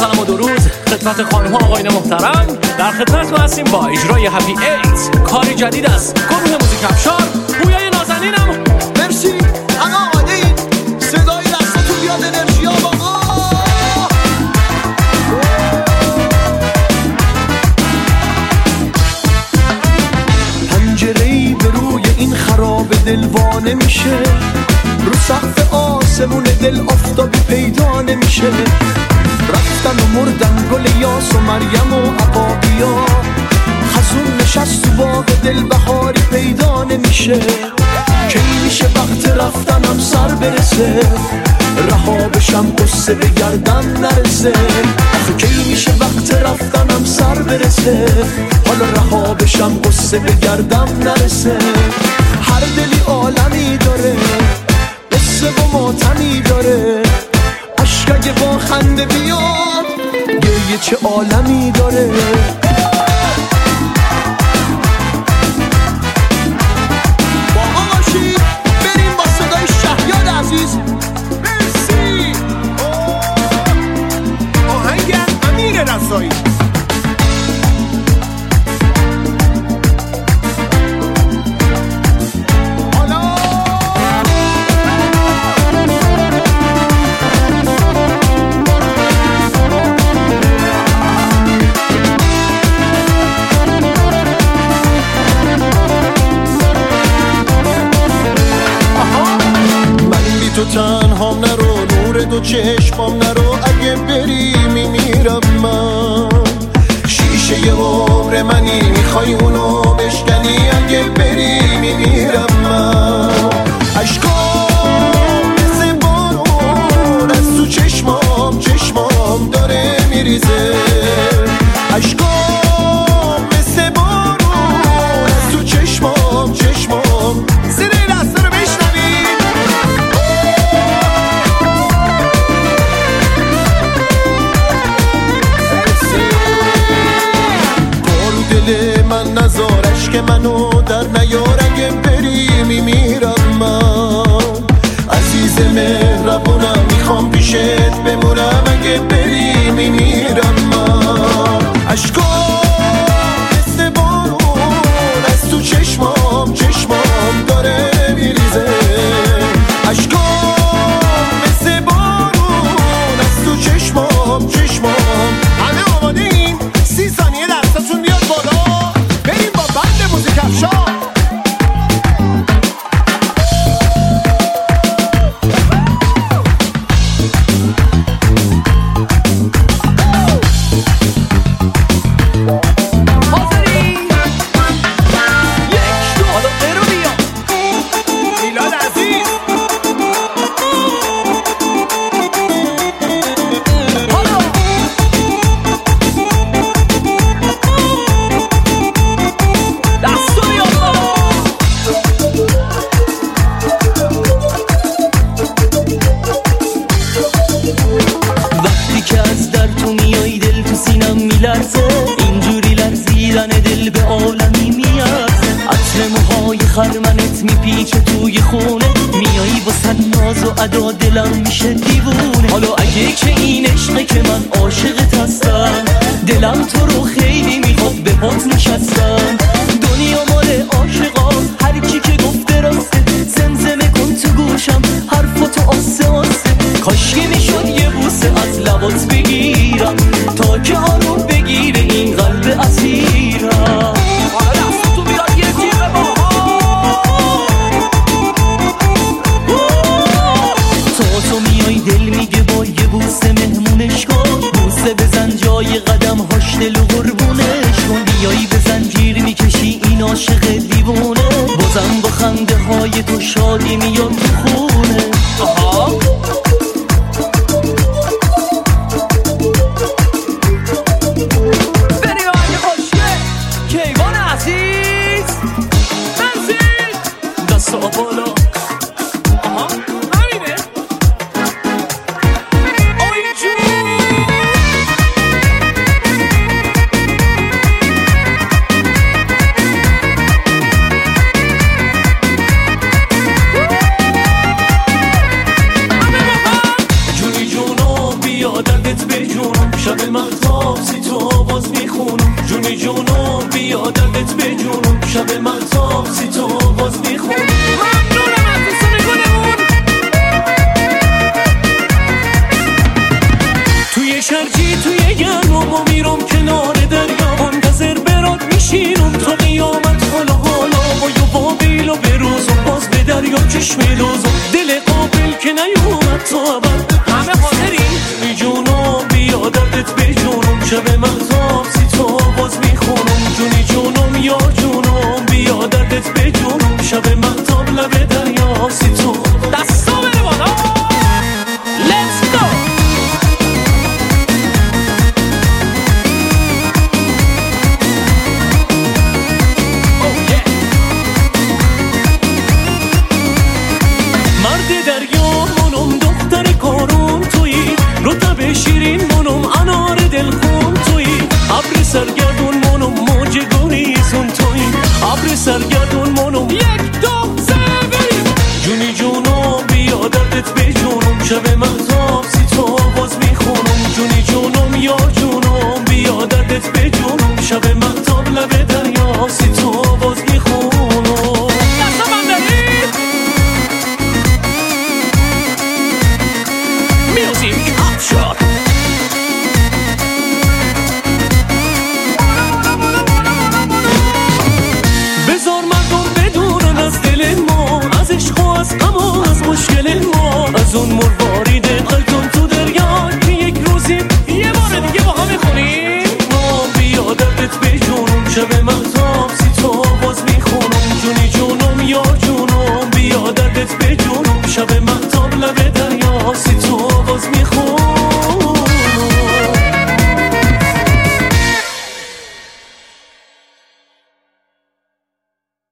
سلام و درود خدمت خانم ها آقایان محترم. در خدمتتون هستیم با اجرای هپی ایت، کاری جدید است گروه موزیک افشار. پویای نازنینم مرسی. همه آماده این صدای دستتون بیاد، انرژی ها باقا. پنجره‌ای به روی این خراب دلوانه میشه، رو سقف آسمون دل آفتابی پیدا نمیشه. رفتن و مردن گل یاس و مریم و عقابیا، خزون نشست تو باغ دل بهاری پیدا نمیشه. کی میشه وقت رفتنم سر برسه، رها بشم قصه به گردن نرسه. آخه کی میشه وقت رفتنم سر برسه، حالا رها بشم قصه به گردن نرسه. هر دلی عالمی داره، قصه و ماتمی داره، عشق اگه با خنده بیاد گریه چه عالمی داره. باقا باشید بریم با صدای شهیار عزیز. مرسی. آهنگ امیر رسایی. تو تنهام نرو، نور دو چشمام نرو، اگه بری میمیرم من. شیشه عمر منی، میخوای اونو بشکنی، اگه بری میمیرم من. عشقام مثل بارون از تو چشمام داره میریزه. عشقام مثل بارون از تو چشمام زیر دست رو بشنوی. دل من نزارش که منو در نیار، اگه بری میمیرم من. عزیز مهربونم میخوام پیشت بمونم، اگه بری میمیرم من. عشقام مثل بارون از تو چشمام داره میریزه. عشقام مثل بارون از تو چشمام. همه آماده این 30 ثانیه دستتون بیاد بالا، بریم با بند موزیک افشار. اینجوری لرزیدن دل به عالمی میارزه. عطر موهای خرمنت میپیچه توی خونه، میایی با صد ناز و ادا دلم میشه دیوونه. حالا اگه که این عشقه که من عاشقت هستم، دلم تو رو خیلی میخواد به پات نشستم. دنیا مال عاشقاست، هر کی که گفته راسته، زمزمه کن تو گوشم حرفاتو آسه. کاشکی میشد یه بوسه از لبات بگیرم، تا که آروم بگیره این قلب اسیرم. حالا دستتو بیاد یه جیغ تو میای دل میگه با یه بوسه مهمونش کن. بوسه بزن جای قدم هاش دل و قربونش کن. بیایی به زنجیر میکشی این عاشق دیوونه، بازم با خنده های تو شادی میاد تو خونه. بریم دردت به جونم شب مهتاب سی تو باز میخونم. ممنونم از دوستان گلمون. توی شرجی توی گرمم و میرم کنار دریا، منتظر برات میشینم تا قیامت. حالا با بیل و بروز و باز به دریا چشم دوزم، دل قابل که نیومد تا ابد. همه حاضرین؟ بی جونم بیا دردت به جونم شب مهتاب سی تو باز میخونم. جونی جونم یا جونم بیا دردت به جونم شب مهتاب لب دریا سی تو. دستا بره بالا. Let's go. مرد دریا منم دختر کارون تویی، رطب شیرین منم انار دلخون تویی، ابر سرگردون منم موج گریزون تویی، ابر سرگردون منم. 1 2 3 بریم. جونی جونم بیا دردت به جونم شب مهتاب سی تو باز میخونم. جونی جونم یا جونم بیا دردت به جونم شب مهتاب لب دریا سی تو باز میخونم. دستا بندرید. میوزیک افشار. بذار مردم بدونن از دل ما، از عشق و از غم و از مشکل ما، از اون مروارید قلتون تو دریا که یک روزی یه بار دیگه با هم میخونیم. ما بیا دردت به جونم شب مهتاب سی تو باز میخونم. جونی جونم یا جونم بیا دردت به جونم شب مهتاب لب دریا سی تو باز میخونم.